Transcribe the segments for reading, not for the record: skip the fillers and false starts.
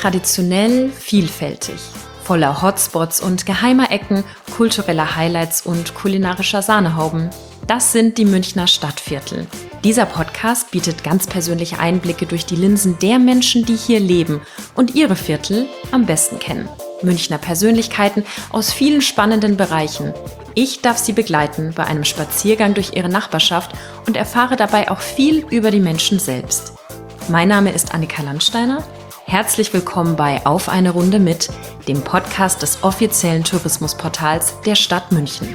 Traditionell, vielfältig. Voller Hotspots und geheimer Ecken, kultureller Highlights und kulinarischer Sahnehauben. Das sind die Münchner Stadtviertel. Dieser Podcast bietet ganz persönliche Einblicke durch die Linsen der Menschen, die hier leben und ihre Viertel am besten kennen. Münchner Persönlichkeiten aus vielen spannenden Bereichen. Ich darf Sie begleiten bei einem Spaziergang durch ihre Nachbarschaft und erfahre dabei auch viel über die Menschen selbst. Mein Name ist Annika Landsteiner. Herzlich willkommen bei Auf eine Runde mit, dem Podcast des offiziellen Tourismusportals der Stadt München.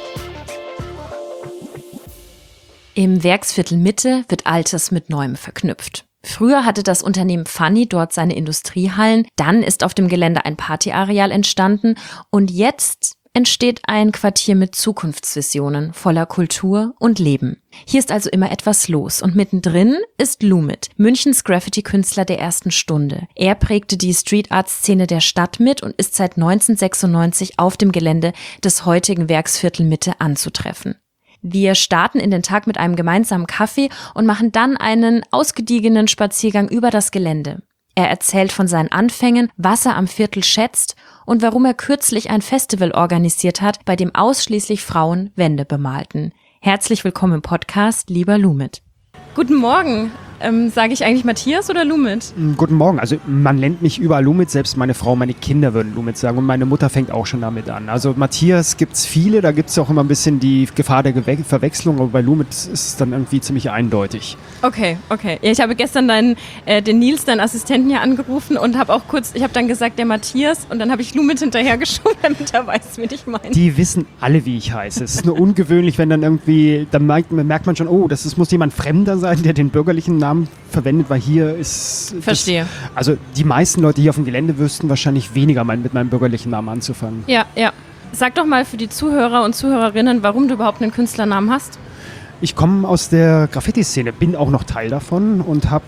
Im Werksviertel Mitte wird Altes mit Neuem verknüpft. Früher hatte das Unternehmen Funny dort seine Industriehallen, dann ist auf dem Gelände ein Partyareal entstanden und jetzt entsteht ein Quartier mit Zukunftsvisionen voller Kultur und Leben. Hier ist also immer etwas los und mittendrin ist Lumit, Münchens Graffiti-Künstler der ersten Stunde. Er prägte die Street-Art-Szene der Stadt mit und ist seit 1996 auf dem Gelände des heutigen Werksviertel Mitte anzutreffen. Wir starten in den Tag mit einem gemeinsamen Kaffee und machen dann einen ausgediegenen Spaziergang über das Gelände. Er erzählt von seinen Anfängen, was er am Viertel schätzt und warum er kürzlich ein Festival organisiert hat, bei dem ausschließlich Frauen Wände bemalten. Herzlich willkommen im Podcast, lieber Lumit. Guten Morgen. Sage ich eigentlich Matthias oder Lumit? Guten Morgen. Also man nennt mich überall Lumit, selbst meine Frau, meine Kinder würden Lumit sagen und meine Mutter fängt auch schon damit an. Also Matthias gibt es viele, da gibt es auch immer ein bisschen die Gefahr der Verwechslung, aber bei Lumit ist es dann irgendwie ziemlich eindeutig. Okay. Ja, ich habe gestern den Nils, deinen Assistenten, hier angerufen und habe auch kurz, ich habe dann gesagt, der Matthias und dann habe ich Lumit hinterhergeschoben, damit er weiß, wie ich meine. Die wissen alle, wie ich heiße. Es ist nur ungewöhnlich, wenn dann irgendwie, dann merkt man schon, oh, das muss jemand Fremder sein, der den bürgerlichen Namen verwendet, weil hier ist... Verstehe. Also die meisten Leute hier auf dem Gelände wüssten wahrscheinlich weniger mit meinem bürgerlichen Namen anzufangen. Ja. Sag doch mal für die Zuhörer und Zuhörerinnen, warum du überhaupt einen Künstlernamen hast. Ich komme aus der Graffiti-Szene, bin auch noch Teil davon und habe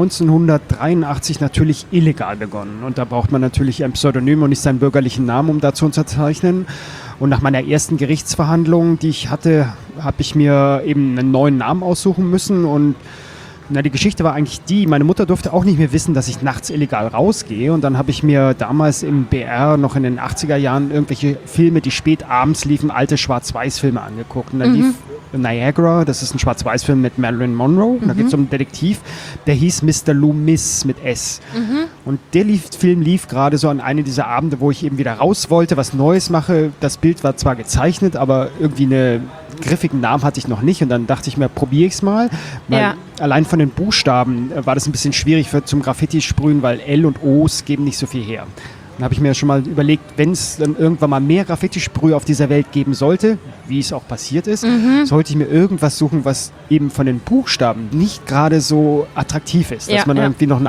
1983 natürlich illegal begonnen. Und da braucht man natürlich ein Pseudonym und nicht seinen bürgerlichen Namen, um da zu unterzeichnen. Und nach meiner ersten Gerichtsverhandlung, die ich hatte, habe ich mir eben einen neuen Namen aussuchen müssen und die Geschichte war eigentlich die, meine Mutter durfte auch nicht mehr wissen, dass ich nachts illegal rausgehe und dann habe ich mir damals im BR noch in den 80er Jahren irgendwelche Filme, die spät abends liefen, alte Schwarz-Weiß-Filme angeguckt und dann lief Niagara, das ist ein Schwarz-Weiß-Film mit Marilyn Monroe, da geht es um einen Detektiv, der hieß Mr. Loomis mit S. Und der Film lief gerade so an einem dieser Abende, wo ich eben wieder raus wollte, was Neues mache, das Bild war zwar gezeichnet, aber irgendwie einen griffigen Namen hatte ich noch nicht und dann dachte ich mir, probiere ich es mal, weil allein von den Buchstaben war das ein bisschen schwierig zum Graffiti-Sprühen, weil L und O's geben nicht so viel her. Dann habe ich mir schon mal überlegt, wenn es dann irgendwann mal mehr Graffiti-Sprühe auf dieser Welt geben sollte, wie es auch passiert ist, sollte ich mir irgendwas suchen, was eben von den Buchstaben nicht gerade so attraktiv ist, dass man irgendwie noch ein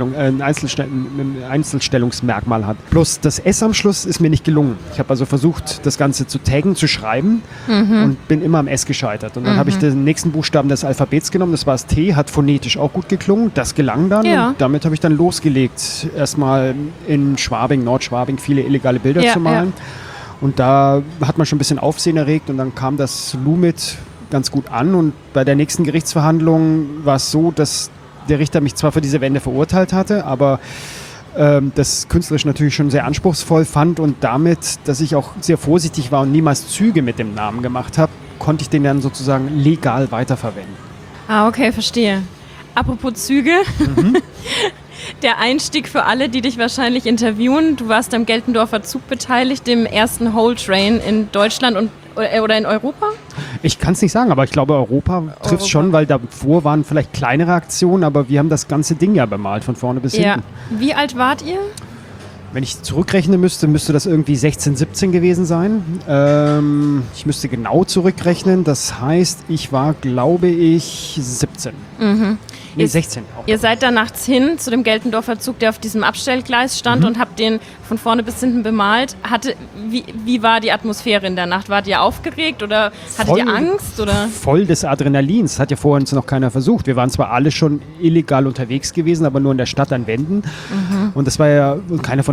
Einzelstellungsmerkmal hat. Plus das S am Schluss ist mir nicht gelungen. Ich habe also versucht, das Ganze zu taggen, zu schreiben und bin immer am S gescheitert. Und dann habe ich den nächsten Buchstaben des Alphabets genommen, das war das T, hat phonetisch auch gut geklungen, das gelang dann und damit habe ich dann losgelegt, erstmal in Nordschwabing viele illegale Bilder zu malen. Und da hat man schon ein bisschen Aufsehen erregt und dann kam das Lumit ganz gut an. Und bei der nächsten Gerichtsverhandlung war es so, dass der Richter mich zwar für diese Wände verurteilt hatte, aber das künstlerisch natürlich schon sehr anspruchsvoll fand und damit, dass ich auch sehr vorsichtig war und niemals Züge mit dem Namen gemacht habe, konnte ich den dann sozusagen legal weiterverwenden. Ah, okay, verstehe. Apropos Züge, der Einstieg für alle, die dich wahrscheinlich interviewen. Du warst am Geltendorfer Zug beteiligt, dem ersten Whole Train in Deutschland oder in Europa? Ich kann es nicht sagen, aber ich glaube, Europa trifft schon, weil davor waren vielleicht kleinere Aktionen, aber wir haben das ganze Ding ja bemalt, von vorne bis hinten. Wie alt wart ihr? Wenn ich zurückrechnen müsste das irgendwie 16, 17 gewesen sein. Ich müsste genau zurückrechnen. Das heißt, ich war, glaube ich, 17. Nee, 16 auch. Ihr seid da nachts hin zu dem Geltendorfer Zug, der auf diesem Abstellgleis stand und habt den von vorne bis hinten bemalt. Wie war die Atmosphäre in der Nacht? Wart ihr aufgeregt oder hattet ihr Angst? Oder? Voll des Adrenalins. Das hat ja vorhin noch keiner versucht. Wir waren zwar alle schon illegal unterwegs gewesen, aber nur in der Stadt an Wänden. Und das war ja, keiner von uns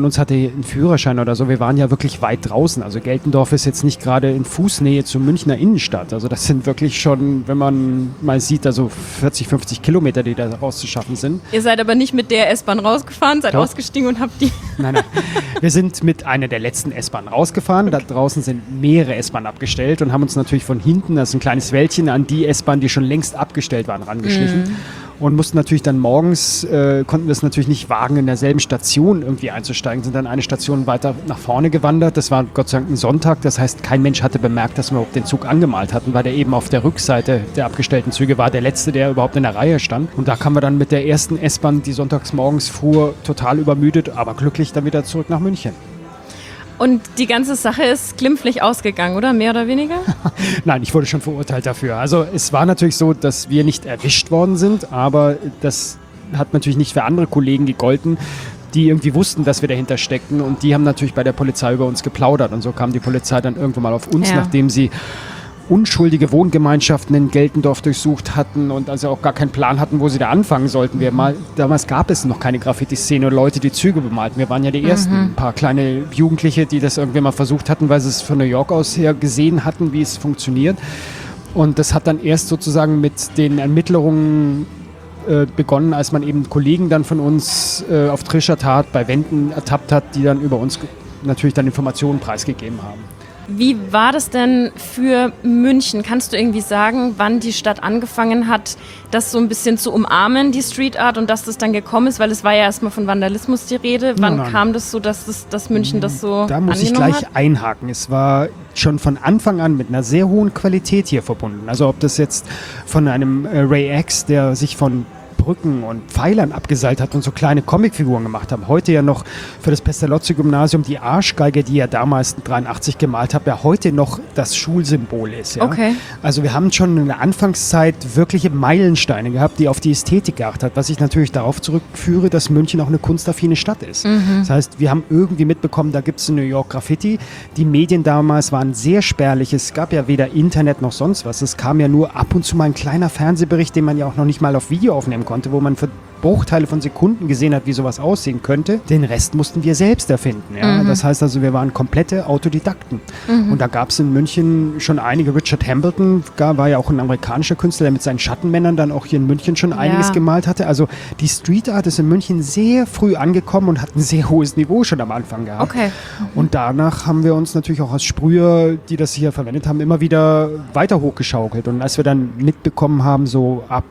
uns hatte einen Führerschein oder so. Wir waren ja wirklich weit draußen. Also Geltendorf ist jetzt nicht gerade in Fußnähe zur Münchner Innenstadt. Also das sind wirklich schon, wenn man mal sieht, also 40, 50 Kilometer, die da rauszuschaffen sind. Ihr seid aber nicht mit der S-Bahn rausgefahren, seid ausgestiegen und habt die... Nein. Wir sind mit einer der letzten S-Bahnen rausgefahren. Okay. Da draußen sind mehrere S-Bahnen abgestellt und haben uns natürlich von hinten, das ist ein kleines Wäldchen, an die S-Bahn, die schon längst abgestellt waren, rangeschlichen. Und mussten natürlich dann morgens, konnten wir es natürlich nicht wagen, in derselben Station irgendwie einzusteigen, sind dann eine Station weiter nach vorne gewandert. Das war Gott sei Dank ein Sonntag, das heißt, kein Mensch hatte bemerkt, dass wir überhaupt den Zug angemalt hatten, weil der eben auf der Rückseite der abgestellten Züge war, der letzte, der überhaupt in der Reihe stand. Und da kamen wir dann mit der ersten S-Bahn, die sonntags morgens fuhr, total übermüdet, aber glücklich dann wieder zurück nach München. Und die ganze Sache ist glimpflich ausgegangen, oder? Mehr oder weniger? Nein, ich wurde schon verurteilt dafür. Also es war natürlich so, dass wir nicht erwischt worden sind, aber das hat natürlich nicht für andere Kollegen gegolten, die irgendwie wussten, dass wir dahinter steckten, und die haben natürlich bei der Polizei über uns geplaudert, und so kam die Polizei dann irgendwann mal auf uns, nachdem sie unschuldige Wohngemeinschaften in Geltendorf durchsucht hatten und also auch gar keinen Plan hatten, wo sie da anfangen sollten. Damals gab es noch keine Graffiti-Szene oder Leute, die Züge bemalten. Wir waren ja die ersten, ein paar kleine Jugendliche, die das irgendwie mal versucht hatten, weil sie es von New York aus her gesehen hatten, wie es funktioniert. Und das hat dann erst sozusagen mit den Ermittlungen begonnen, als man eben Kollegen dann von uns auf frischer Tat bei Wänden ertappt hat, die dann über uns natürlich dann Informationen preisgegeben haben. Wie war das denn für München? Kannst du irgendwie sagen, wann die Stadt angefangen hat, das so ein bisschen zu umarmen, die Street Art, und dass das dann gekommen ist? Weil es war ja erstmal von Vandalismus die Rede. Wann kam das so, dass München das so Da muss ich gleich einhaken. Es war schon von Anfang an mit einer sehr hohen Qualität hier verbunden. Also ob das jetzt von einem Ray X, der sich von Brücken und Pfeilern abgeseilt hat und so kleine Comicfiguren gemacht haben. Heute ja noch für das Pestalozzi-Gymnasium die Arschgeige, die er damals 83 gemalt hat, ja heute noch das Schulsymbol ist. Ja? Okay. Also wir haben schon in der Anfangszeit wirkliche Meilensteine gehabt, die auf die Ästhetik geachtet hat, was ich natürlich darauf zurückführe, dass München auch eine kunstaffine Stadt ist. Das heißt, wir haben irgendwie mitbekommen, da gibt es in New York Graffiti. Die Medien damals waren sehr spärlich. Es gab ja weder Internet noch sonst was. Es kam ja nur ab und zu mal ein kleiner Fernsehbericht, den man ja auch noch nicht mal auf Video aufnehmen konnte, wo man für Bruchteile von Sekunden gesehen hat, wie sowas aussehen könnte. Den Rest mussten wir selbst erfinden. Ja? Das heißt also, wir waren komplette Autodidakten. Und da gab es in München schon einige. Richard Hambleton war ja auch ein amerikanischer Künstler, der mit seinen Schattenmännern dann auch hier in München schon einiges gemalt hatte. Also die Street Art ist in München sehr früh angekommen und hat ein sehr hohes Niveau schon am Anfang gehabt. Okay. Und danach haben wir uns natürlich auch als Sprüher, die das hier verwendet haben, immer wieder weiter hochgeschaukelt. Und als wir dann mitbekommen haben, so ab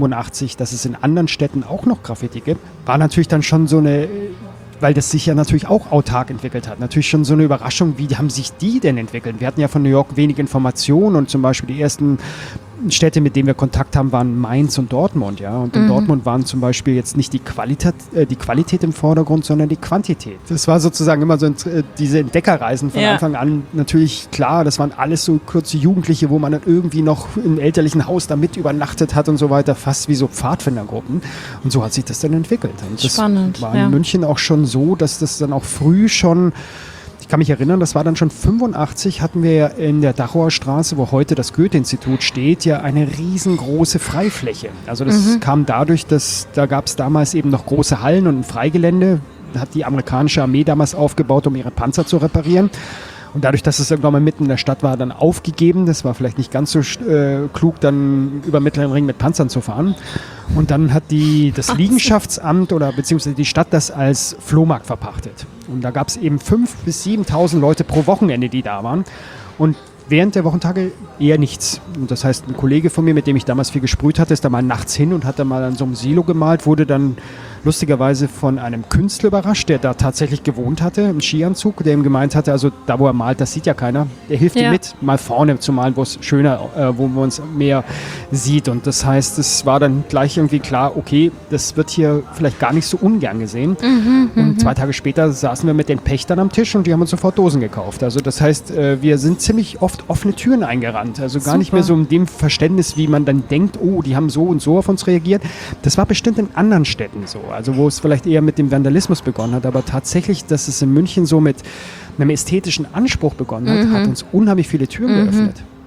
85, dass es in anderen Städten auch noch Graffiti gibt, war natürlich dann schon so eine, weil das sich ja natürlich auch autark entwickelt hat, natürlich schon so eine Überraschung, wie haben sich die denn entwickelt? Wir hatten ja von New York wenig Informationen, und zum Beispiel die ersten Städte, mit denen wir Kontakt haben, waren Mainz und Dortmund, ja. Und in Dortmund waren zum Beispiel jetzt nicht die Qualität im Vordergrund, sondern die Quantität. Das war sozusagen immer so diese Entdeckerreisen von Anfang an. Natürlich, klar, das waren alles so kurze Jugendliche, wo man dann irgendwie noch im elterlichen Haus da mit übernachtet hat und so weiter, fast wie so Pfadfindergruppen. Und so hat sich das dann entwickelt. Und das spannend, war in München auch schon so, dass das dann auch früh schon, ich kann mich erinnern, das war dann schon 85, hatten wir ja in der Dachauer Straße, wo heute das Goethe-Institut steht, ja eine riesengroße Freifläche. Also das kam dadurch, dass da gab es damals eben noch große Hallen und ein Freigelände, hat die amerikanische Armee damals aufgebaut, um ihre Panzer zu reparieren. Und dadurch, dass es irgendwann mal mitten in der Stadt war, dann aufgegeben. Das war vielleicht nicht ganz so klug, dann über Mittleren Ring mit Panzern zu fahren. Und dann hat das Liegenschaftsamt oder beziehungsweise die Stadt das als Flohmarkt verpachtet. Und da gab es eben 5.000 bis 7.000 Leute pro Wochenende, die da waren. Und während der Wochentage eher nichts. Und das heißt, ein Kollege von mir, mit dem ich damals viel gesprüht hatte, ist da mal nachts hin und hat da mal an so einem Silo gemalt, wurde dann lustigerweise von einem Künstler überrascht, der da tatsächlich gewohnt hatte, im Skianzug, der ihm gemeint hatte, also da, wo er malt, das sieht ja keiner. Er hilft ihm mit, mal vorne zu malen, wo es schöner, wo man es mehr sieht. Und das heißt, es war dann gleich irgendwie klar, okay, das wird hier vielleicht gar nicht so ungern gesehen. Und 2 Tage später saßen wir mit den Pächtern am Tisch und die haben uns sofort Dosen gekauft. Also das heißt, wir sind ziemlich oft offene Türen eingerannt. Also gar nicht mehr so in dem Verständnis, wie man dann denkt, oh, die haben so und so auf uns reagiert. Das war bestimmt in anderen Städten so. Also wo es vielleicht eher mit dem Vandalismus begonnen hat, aber tatsächlich, dass es in München so mit einem ästhetischen Anspruch begonnen hat, hat uns unheimlich viele Türen geöffnet.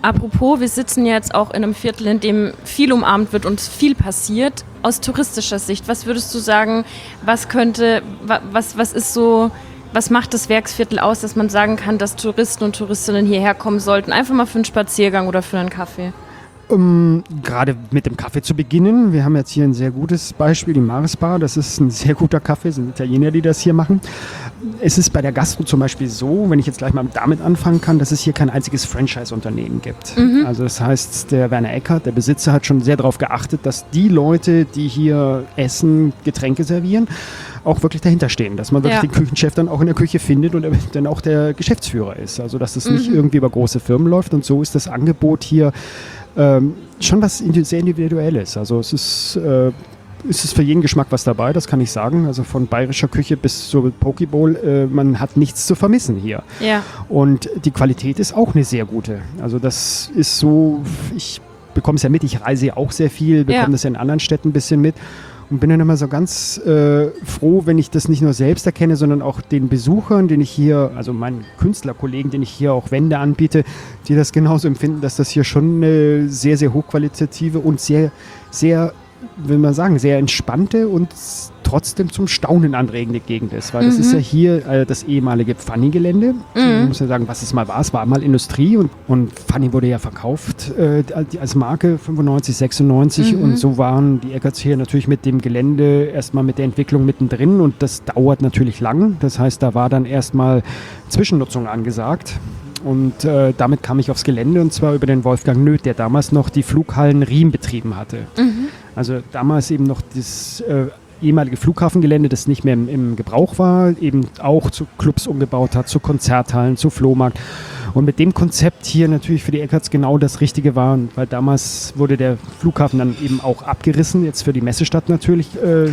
Apropos, wir sitzen jetzt auch in einem Viertel, in dem viel umarmt wird und viel passiert. Aus touristischer Sicht, was würdest du sagen, was macht das Werksviertel aus, dass man sagen kann, dass Touristen und Touristinnen hierher kommen sollten, einfach mal für einen Spaziergang oder für einen Kaffee? Gerade mit dem Kaffee zu beginnen. Wir haben jetzt hier ein sehr gutes Beispiel, die Maris Bar. Das ist ein sehr guter Kaffee, das sind Italiener, die das hier machen. Es ist bei der Gastro zum Beispiel so, wenn ich jetzt gleich mal damit anfangen kann, dass es hier kein einziges Franchise-Unternehmen gibt. Also das heißt, der Werner Eckert, der Besitzer, hat schon sehr darauf geachtet, dass die Leute, die hier essen, Getränke servieren, auch wirklich dahinter stehen, dass man wirklich den Küchenchef dann auch in der Küche findet und dann auch der Geschäftsführer ist. Also dass das nicht irgendwie über große Firmen läuft, und so ist das Angebot hier schon was sehr Individuelles. Also es ist für jeden Geschmack was dabei, das kann ich sagen. Also von bayerischer Küche bis zur Pokeball, man hat nichts zu vermissen hier. Ja. Und die Qualität ist auch eine sehr gute. Also das ist so, ich bekomme es ja mit, ich reise ja auch sehr viel, bekomme das ja in anderen Städten ein bisschen mit. Und bin dann immer so ganz froh, wenn ich das nicht nur selbst erkenne, sondern auch den Besuchern, den ich hier, also meinen Künstlerkollegen, denen ich hier auch Wände anbiete, die das genauso empfinden, dass das hier schon eine sehr, sehr hochqualitative und sehr, sehr, will man sagen, sehr entspannte und trotzdem zum Staunen anregende Gegend ist. Weil das ist ja hier das ehemalige Pfanny-Gelände. Man muss ja sagen, was es mal war. Es war mal Industrie und Pfanny wurde ja verkauft als Marke 95, 96 und so waren die Eckerts hier natürlich mit dem Gelände erstmal mit der Entwicklung mittendrin und das dauert natürlich lang. Das heißt, da war dann erstmal Zwischennutzung angesagt. Und damit kam ich aufs Gelände, und zwar über den Wolfgang Nöth, der damals noch die Flughallen Riem betrieben hatte. Also damals eben noch das ehemalige Flughafengelände, das nicht mehr im Gebrauch war, eben auch zu Clubs umgebaut hat, zu Konzerthallen, zu Flohmarkt. Und mit dem Konzept hier natürlich für die Eckerts genau das Richtige war, weil damals wurde der Flughafen dann eben auch abgerissen, jetzt für die Messestadt natürlich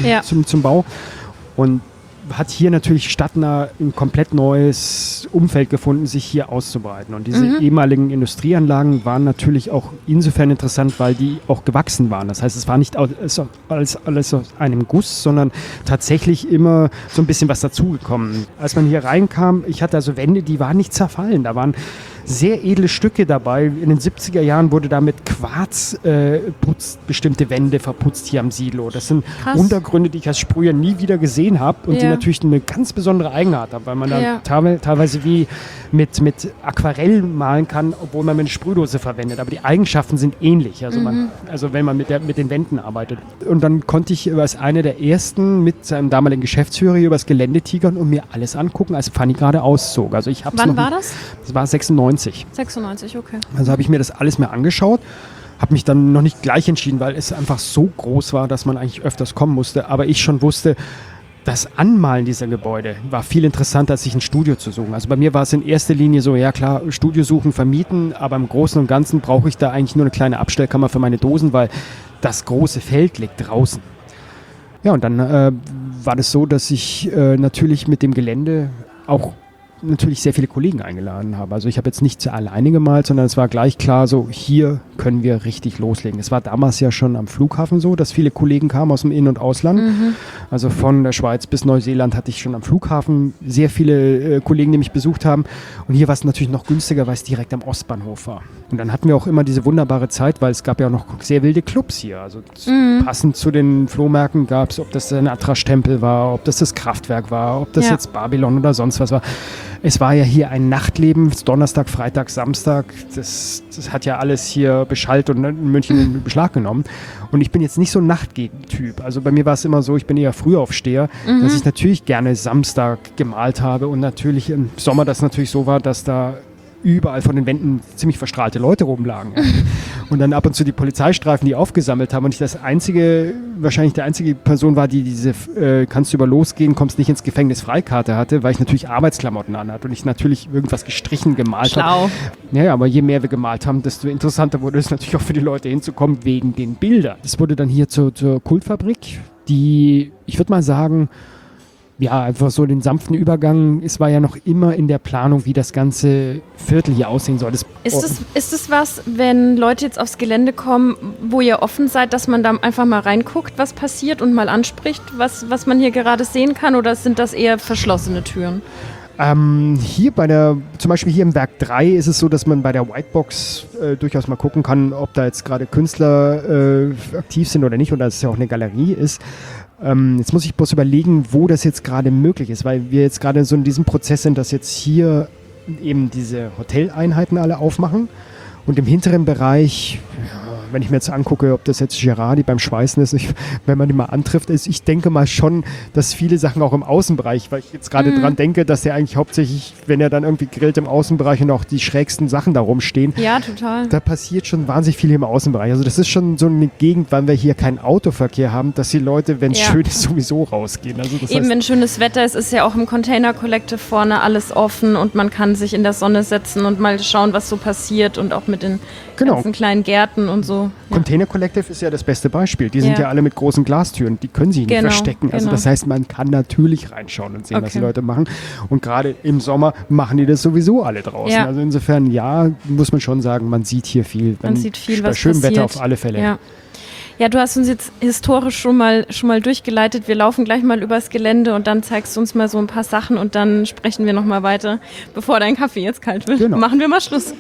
zum Bau. Und hat hier natürlich stadtnah ein komplett neues Umfeld gefunden, sich hier auszubreiten. Und diese ehemaligen Industrieanlagen waren natürlich auch insofern interessant, weil die auch gewachsen waren. Das heißt, es war nicht alles aus einem Guss, sondern tatsächlich immer so ein bisschen was dazugekommen. Als man hier reinkam, ich hatte also Wände, die waren nicht zerfallen. Da waren sehr edle Stücke dabei. In den 70er Jahren wurde da mit Quarz bestimmte Wände verputzt hier am Silo. Das sind Untergründe, die ich als Sprüher nie wieder gesehen habe und die natürlich eine ganz besondere Eigenart haben, weil man da teilweise wie mit Aquarell malen kann, obwohl man eine Sprühdose verwendet. Aber die Eigenschaften sind ähnlich, also wenn man mit den Wänden arbeitet. Und dann konnte ich als einer der ersten mit seinem damaligen Geschäftsführer hier übers Gelände tigern und mir alles angucken, als Pfanny gerade auszog. Also ich Wann war das? Das war 96. 96, okay. Also habe ich mir das alles mir angeschaut, habe mich dann noch nicht gleich entschieden, weil es einfach so groß war, dass man eigentlich öfters kommen musste. Aber ich schon wusste, das Anmalen dieser Gebäude war viel interessanter, als sich ein Studio zu suchen. Also bei mir war es in erster Linie so, ja klar, Studio suchen, vermieten, aber im Großen und Ganzen brauche ich da eigentlich nur eine kleine Abstellkammer für meine Dosen, weil das große Feld liegt draußen. Ja, und dann war das so, dass ich natürlich mit dem Gelände auch natürlich sehr viele Kollegen eingeladen habe. Also ich habe jetzt nicht alleine gemalt, sondern es war gleich klar so, hier können wir richtig loslegen. Es war damals ja schon am Flughafen so, dass viele Kollegen kamen aus dem In- und Ausland. Also von der Schweiz bis Neuseeland hatte ich schon am Flughafen sehr viele Kollegen, die mich besucht haben. Und hier war es natürlich noch günstiger, weil es direkt am Ostbahnhof war. Und dann hatten wir auch immer diese wunderbare Zeit, weil es gab ja auch noch sehr wilde Clubs hier. Also passend zu den Flohmärkten gab es, ob das der Natrasch-Tempel war, ob das Kraftwerk war, ob das jetzt Babylon oder sonst was war. Es war ja hier ein Nachtleben, Donnerstag, Freitag, Samstag, das hat ja alles hier beschallt und in München in Beschlag genommen. Und ich bin jetzt nicht so ein Nachttyp. Also bei mir war es immer so, ich bin eher Frühaufsteher, dass ich natürlich gerne Samstag gemalt habe und natürlich im Sommer das natürlich so war, dass da überall von den Wänden ziemlich verstrahlte Leute rumlagen. Ja. Und dann ab und zu die Polizeistreifen, die aufgesammelt haben. Und ich wahrscheinlich die einzige Person war, die diese kannst du über losgehen, kommst nicht ins Gefängnis Freikarte hatte, weil ich natürlich Arbeitsklamotten anhatte und ich natürlich irgendwas gestrichen gemalt habe. Ja, aber je mehr wir gemalt haben, desto interessanter wurde es natürlich auch für die Leute hinzukommen, wegen den Bildern. Das wurde dann hier zur Kultfabrik, die, ich würde mal sagen, ja, einfach so den sanften Übergang. Es war ja noch immer in der Planung, wie das ganze Viertel hier aussehen soll. Ist es was, wenn Leute jetzt aufs Gelände kommen, wo ihr offen seid, dass man da einfach mal reinguckt, was passiert und mal anspricht, was man hier gerade sehen kann? Oder sind das eher verschlossene Türen? Hier zum Beispiel hier im Werk 3 ist es so, dass man bei der Whitebox durchaus mal gucken kann, ob da jetzt gerade Künstler aktiv sind oder nicht, oder dass es ja auch eine Galerie ist. Jetzt muss ich bloß überlegen, wo das jetzt gerade möglich ist, weil wir jetzt gerade so in diesem Prozess sind, dass jetzt hier eben diese Hoteleinheiten alle aufmachen und im hinteren Bereich, wenn ich mir jetzt angucke, ob das jetzt Gerardi beim Schweißen ist, wenn man ihn mal antrifft, ich denke mal schon, dass viele Sachen auch im Außenbereich, weil ich jetzt gerade dran denke, dass der eigentlich hauptsächlich, wenn er dann irgendwie grillt im Außenbereich und auch die schrägsten Sachen da rumstehen. Ja, total. Da passiert schon wahnsinnig viel im Außenbereich. Also das ist schon so eine Gegend, weil wir hier keinen Autoverkehr haben, dass die Leute, wenn es schön ist, sowieso rausgehen. Also das heißt, wenn schönes Wetter ist, ist ja auch im Container Collective vorne alles offen und man kann sich in der Sonne setzen und mal schauen, was so passiert und auch mit den ganzen kleinen Gärten und so. Container Collective ist ja das beste Beispiel. Die sind ja alle mit großen Glastüren, die können sich nicht verstecken. Also das heißt, man kann natürlich reinschauen und sehen, was die Leute machen. Und gerade im Sommer machen die das sowieso alle draußen. Ja. Also insofern, muss man schon sagen, man sieht hier viel. Man sieht viel, bei schönem Wetter auf alle Fälle. Ja. Ja, du hast uns jetzt historisch schon mal durchgeleitet. Wir laufen gleich mal übers Gelände und dann zeigst du uns mal so ein paar Sachen und dann sprechen wir nochmal weiter, bevor dein Kaffee jetzt kalt wird. Genau. Machen wir mal Schluss.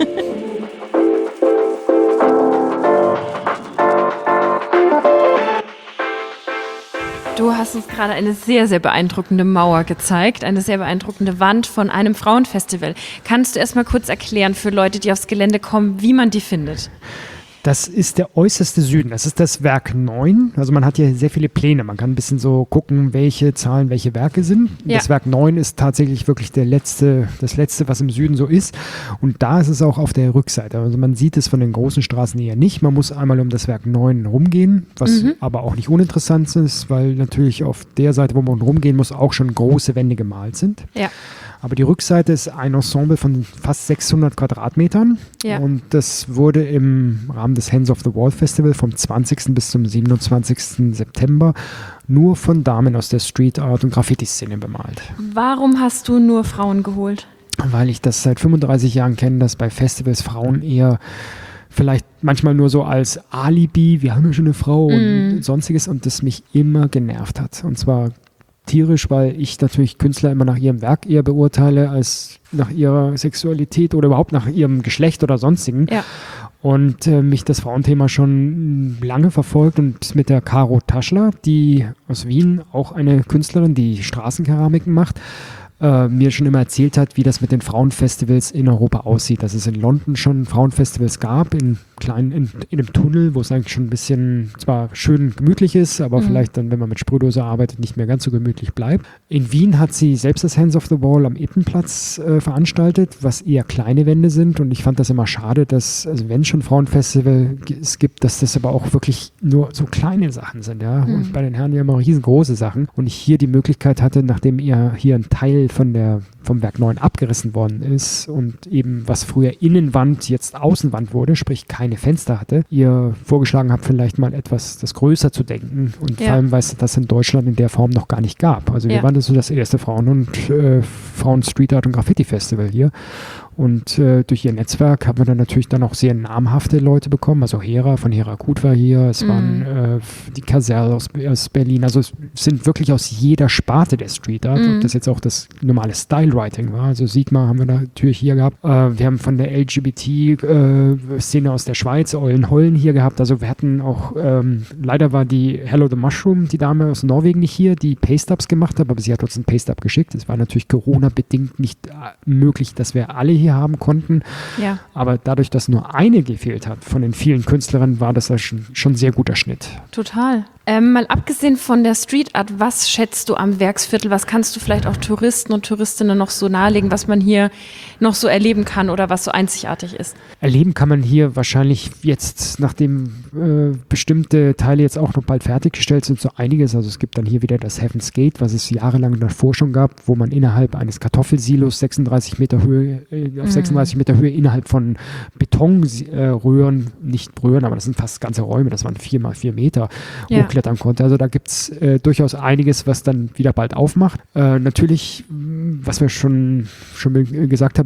Du hast uns gerade eine sehr, sehr beeindruckende Mauer gezeigt, eine sehr beeindruckende Wand von einem Frauenfestival. Kannst du erst mal kurz erklären für Leute, die aufs Gelände kommen, wie man die findet? Das ist der äußerste Süden. Das ist das Werk 9. Also man hat hier sehr viele Pläne. Man kann ein bisschen so gucken, welche Zahlen, welche Werke sind. Ja. Das Werk 9 ist tatsächlich wirklich das letzte, was im Süden so ist. Und da ist es auch auf der Rückseite. Also man sieht es von den großen Straßen eher nicht. Man muss einmal um das Werk 9 rumgehen, was aber auch nicht uninteressant ist, weil natürlich auf der Seite, wo man rumgehen muss, auch schon große Wände gemalt sind. Ja. Aber die Rückseite ist ein Ensemble von fast 600 Quadratmetern. Ja. Und das wurde im Rahmen des Hands of the Wall Festival vom 20. bis zum 27. September nur von Damen aus der Street Art und Graffiti-Szene bemalt. Warum hast du nur Frauen geholt? Weil ich das seit 35 Jahren kenne, dass bei Festivals Frauen eher vielleicht manchmal nur so als Alibi, wir haben ja schon eine Frau und sonstiges, und das mich immer genervt hat. Und zwar tierisch, weil ich natürlich Künstler immer nach ihrem Werk eher beurteile, als nach ihrer Sexualität oder überhaupt nach ihrem Geschlecht oder sonstigen. Ja. Und mich das Frauenthema schon lange verfolgt, und mit der Caro Taschler, die aus Wien, auch eine Künstlerin, die Straßenkeramiken macht, mir schon immer erzählt hat, wie das mit den Frauenfestivals in Europa aussieht. Dass es in London schon Frauenfestivals gab, in einem Tunnel, wo es eigentlich schon ein bisschen zwar schön gemütlich ist, aber vielleicht dann, wenn man mit Sprühdose arbeitet, nicht mehr ganz so gemütlich bleibt. In Wien hat sie selbst das Hands of the Wall am Ittenplatz veranstaltet, was eher kleine Wände sind, und ich fand das immer schade, dass, also wenn es schon Frauenfestivals gibt, dass das aber auch wirklich nur so kleine Sachen sind, ja. Und bei den Herren ja immer riesengroße Sachen, und ich hier die Möglichkeit hatte, nachdem ihr hier ein Teil vom Werk 9 abgerissen worden ist und eben was früher Innenwand jetzt Außenwand wurde, sprich keine Fenster hatte, ihr vorgeschlagen habt, vielleicht mal etwas das größer zu denken, und vor allem, weil es das in Deutschland in der Form noch gar nicht gab. Also wir waren so das erste Frauen Street Art und Graffiti Festival hier. Und durch ihr Netzwerk haben wir dann natürlich dann auch sehr namhafte Leute bekommen. Also Hera von Hera Gut war hier, es waren die Caselle aus Berlin. Also es sind wirklich aus jeder Sparte der Street Art, ob das jetzt auch das normale Style-Writing war. Also Sigma haben wir natürlich hier gehabt. Wir haben von der LGBT-Szene aus der Schweiz Eulen Hollen hier gehabt. Also wir hatten auch, leider war die Hello the Mushroom, die Dame aus Norwegen, nicht hier, die Paste-Ups gemacht hat, aber sie hat uns einen Paste-Up geschickt. Es war natürlich Corona-bedingt nicht möglich, dass wir alle hier haben konnten. Ja. Aber dadurch, dass nur eine gefehlt hat von den vielen Künstlerinnen, war das schon sehr guter Schnitt. Total. Mal abgesehen von der Street Art, was schätzt du am Werksviertel? Was kannst du vielleicht auch Touristen und Touristinnen noch so nahelegen, was man hier noch so erleben kann oder was so einzigartig ist? Erleben kann man hier wahrscheinlich jetzt, nachdem bestimmte Teile jetzt auch noch bald fertiggestellt sind, so einiges. Also es gibt dann hier wieder das Heaven's Gate, was es jahrelang davor schon gab, wo man innerhalb eines Kartoffelsilos 36 Meter Höhe innerhalb von Betonröhren, nicht Röhren, aber das sind fast ganze Räume, das waren 4 mal 4 Meter, hochklettern konnte. Also da gibt es durchaus einiges, was dann wieder bald aufmacht. Natürlich, was wir schon gesagt haben,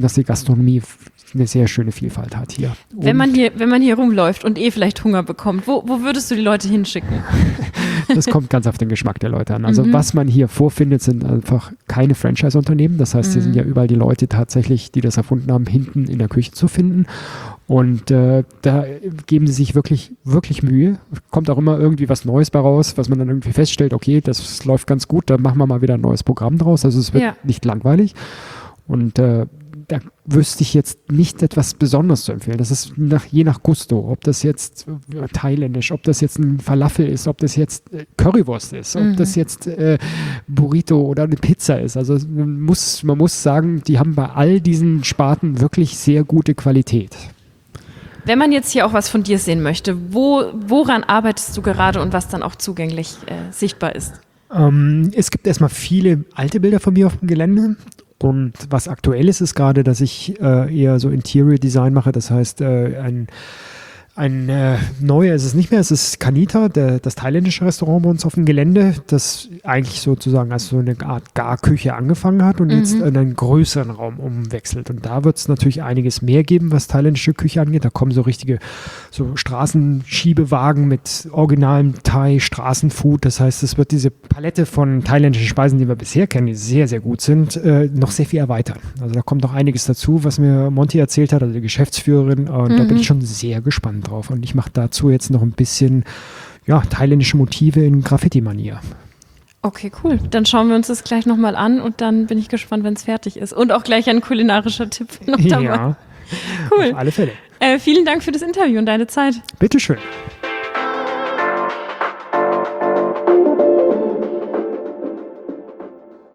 dass die Gastronomie eine sehr schöne Vielfalt hat hier. Wenn man hier rumläuft und vielleicht Hunger bekommt, wo würdest du die Leute hinschicken? Das kommt ganz auf den Geschmack der Leute an. Also was man hier vorfindet, sind einfach keine Franchise-Unternehmen. Das heißt, hier sind ja überall die Leute tatsächlich, die das erfunden haben, hinten in der Küche zu finden. Und da geben sie sich wirklich, wirklich Mühe. Kommt auch immer irgendwie was Neues bei raus, was man dann irgendwie feststellt, okay, das läuft ganz gut, dann machen wir mal wieder ein neues Programm draus. Also es wird nicht langweilig. Und da wüsste ich jetzt nicht etwas Besonderes zu empfehlen. Das ist je nach Gusto, ob das jetzt thailändisch, ob das jetzt ein Falafel ist, ob das jetzt Currywurst ist, ob das jetzt Burrito oder eine Pizza ist. Also man muss sagen, die haben bei all diesen Sparten wirklich sehr gute Qualität. Wenn man jetzt hier auch was von dir sehen möchte, woran arbeitest du gerade und was dann auch zugänglich sichtbar ist? Es gibt erstmal viele alte Bilder von mir auf dem Gelände. Und was aktuell ist gerade, dass ich eher so Interior Design mache. Das heißt, ein neuer ist es nicht mehr, es ist Kanita, das thailändische Restaurant bei uns auf dem Gelände, das eigentlich sozusagen als so eine Art Garküche angefangen hat und jetzt in einen größeren Raum umwechselt. Und da wird es natürlich einiges mehr geben, was thailändische Küche angeht. Da kommen so richtige Straßenschiebewagen mit originalem Thai-Straßenfood. Das heißt, es wird diese Palette von thailändischen Speisen, die wir bisher kennen, die sehr, sehr gut sind, noch sehr viel erweitern. Also da kommt noch einiges dazu, was mir Monty erzählt hat, also die Geschäftsführerin. Und da bin ich schon sehr gespannt drauf. Und ich mache dazu jetzt noch ein bisschen thailändische Motive in Graffiti-Manier. Okay, cool. Dann schauen wir uns das gleich nochmal an und dann bin ich gespannt, wenn es fertig ist. Und auch gleich ein kulinarischer Tipp noch dabei. Ja, cool. Auf alle Fälle. Vielen Dank für das Interview und deine Zeit. Bitteschön.